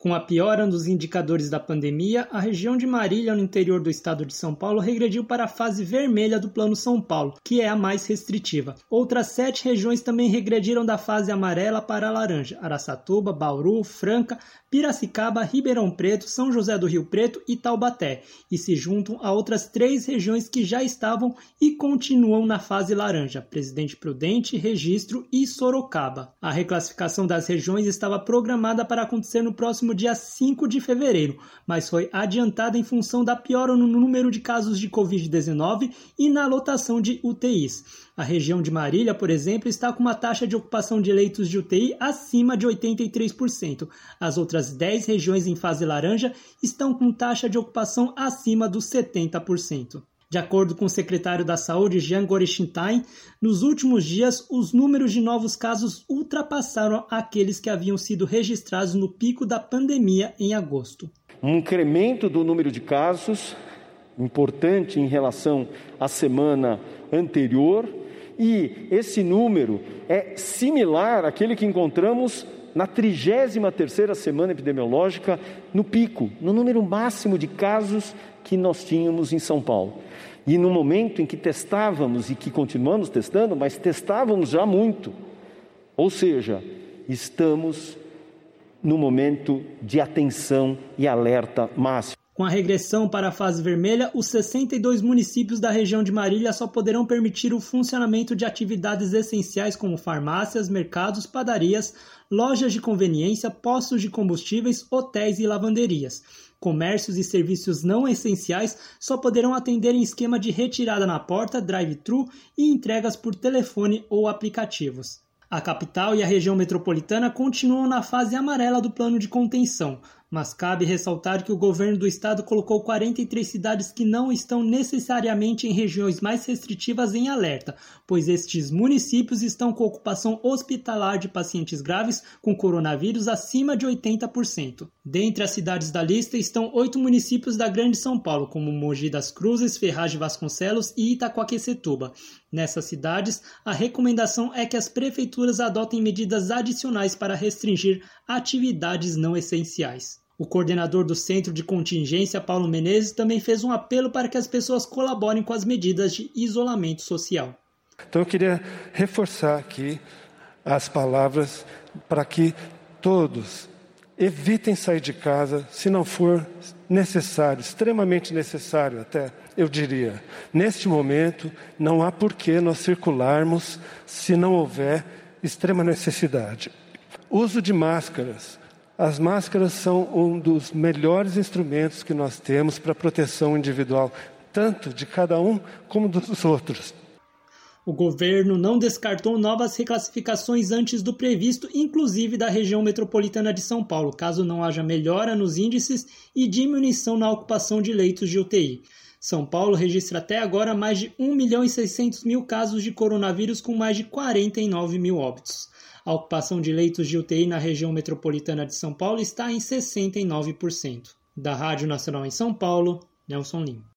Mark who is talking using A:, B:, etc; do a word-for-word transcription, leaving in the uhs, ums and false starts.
A: Com a piora nos indicadores da pandemia, a região de Marília, no interior do estado de São Paulo, regrediu para a fase vermelha do Plano São Paulo, que é a mais restritiva. Outras sete regiões também regrediram da fase amarela para a laranja: Araçatuba, Bauru, Franca, Piracicaba, Ribeirão Preto, São José do Rio Preto e Taubaté, e se juntam a outras três regiões que já estavam e continuam na fase laranja: Presidente Prudente, Registro e Sorocaba. A reclassificação das regiões estava programada para acontecer no próximo dia cinco de fevereiro, mas foi adiantada em função da piora no número de casos de covid dezenove e na lotação de U T Is. A região de Marília, por exemplo, está com uma taxa de ocupação de leitos de U T I acima de oitenta e três por cento. As outras dez regiões em fase laranja estão com taxa de ocupação acima dos setenta por cento. De acordo com o secretário da Saúde, Jean Gorechintain, nos últimos dias, os números de novos casos ultrapassaram aqueles que haviam sido registrados no pico da pandemia em agosto.
B: Um incremento do número de casos importante em relação à semana anterior, e esse número é similar àquele que encontramos na trigésima terceira semana epidemiológica, no pico, no número máximo de casos que nós tínhamos em São Paulo. E no momento em que testávamos, e que continuamos testando, mas testávamos já muito. Ou seja, estamos no momento de atenção e alerta máximo.
A: Com a regressão para a fase vermelha, os sessenta e dois municípios da região de Marília só poderão permitir o funcionamento de atividades essenciais como farmácias, mercados, padarias, lojas de conveniência, postos de combustíveis, hotéis e lavanderias. Comércios e serviços não essenciais só poderão atender em esquema de retirada na porta, drive-thru e entregas por telefone ou aplicativos. A capital e a região metropolitana continuam na fase amarela do plano de contenção, mas cabe ressaltar que o governo do estado colocou quarenta e três cidades que não estão necessariamente em regiões mais restritivas em alerta, pois estes municípios estão com ocupação hospitalar de pacientes graves com coronavírus acima de oitenta por cento. Dentre as cidades da lista estão oito municípios da Grande São Paulo, como Mogi das Cruzes, Ferraz de Vasconcelos e Itaquaquecetuba. Nessas cidades, a recomendação é que as prefeituras adotem medidas adicionais para restringir atividades não essenciais. O coordenador do Centro de Contingência, Paulo Menezes, também fez um apelo para que as pessoas colaborem com as medidas de isolamento social.
C: Então eu queria reforçar aqui as palavras para que todos evitem sair de casa se não for necessário, extremamente necessário até, eu diria. Neste momento, não há por que nós circularmos se não houver extrema necessidade. Uso de máscaras. As máscaras são um dos melhores instrumentos que nós temos para proteção individual, tanto de cada um como dos outros.
A: O governo não descartou novas reclassificações antes do previsto, inclusive da região metropolitana de São Paulo, caso não haja melhora nos índices e diminuição na ocupação de leitos de U T I. São Paulo registra até agora mais de um milhão e seiscentos mil casos de coronavírus, com mais de quarenta e nove mil óbitos. A ocupação de leitos de U T I na região metropolitana de São Paulo está em sessenta e nove por cento. Da Rádio Nacional em São Paulo, Nelson Lima.